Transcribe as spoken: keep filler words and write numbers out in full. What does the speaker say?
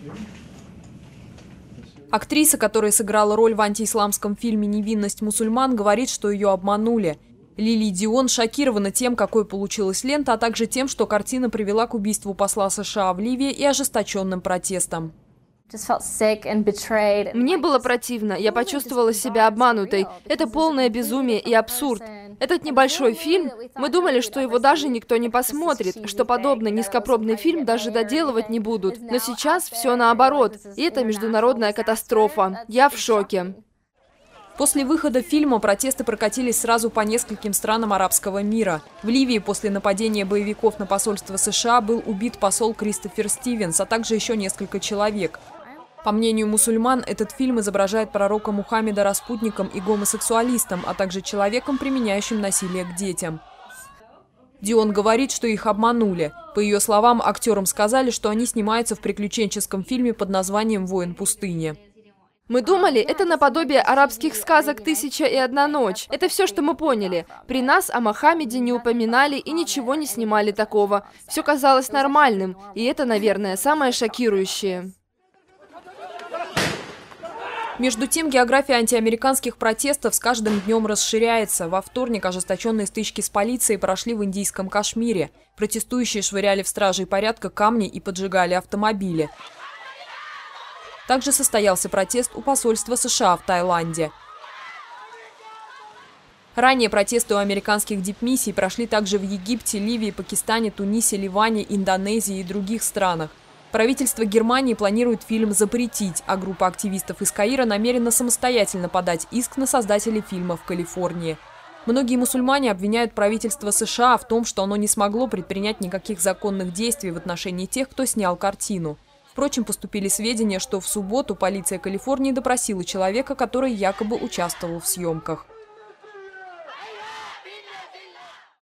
Актриса, которая сыграла роль в антиисламском фильме «Невинность мусульман», говорит, что ее обманули. Лили Дион шокирована тем, какой получилась лента, а также тем, что картина привела к убийству посла США в Ливии и ожесточенным протестам. Мне было противно, я почувствовала себя обманутой. Это полное безумие и абсурд. Этот небольшой фильм, мы думали, что его даже никто не посмотрит, что подобный низкопробный фильм даже доделывать не будут. Но сейчас все наоборот, и это международная катастрофа. Я в шоке. После выхода фильма протесты прокатились сразу по нескольким странам арабского мира. В Ливии после нападения боевиков на посольство США был убит посол Кристофер Стивенс, а также еще несколько человек. По мнению мусульман, этот фильм изображает пророка Мухаммеда распутником и гомосексуалистом, а также человеком, применяющим насилие к детям. Дион говорит, что их обманули. По ее словам, актерам сказали, что они снимаются в приключенческом фильме под названием «Воин пустыни». Мы думали, это наподобие арабских сказок «Тысяча и одна ночь». Это все, что мы поняли. При нас о Мухаммеде не упоминали и ничего не снимали такого. Все казалось нормальным, и это, наверное, самое шокирующее. Между тем, география антиамериканских протестов с каждым днем расширяется. Во вторник ожесточенные стычки с полицией прошли в индийском Кашмире. Протестующие швыряли в стражей порядка камни и поджигали автомобили. Также состоялся протест у посольства США в Таиланде. Ранее протесты у американских дипмиссий прошли также в Египте, Ливии, Пакистане, Тунисе, Ливане, Индонезии и других странах. Правительство Германии планирует фильм запретить, а группа активистов из Каира намерена самостоятельно подать иск на создателей фильма в Калифорнии. Многие мусульмане обвиняют правительство США в том, что оно не смогло предпринять никаких законных действий в отношении тех, кто снял картину. Впрочем, поступили сведения, что в субботу полиция Калифорнии допросила человека, который якобы участвовал в съемках.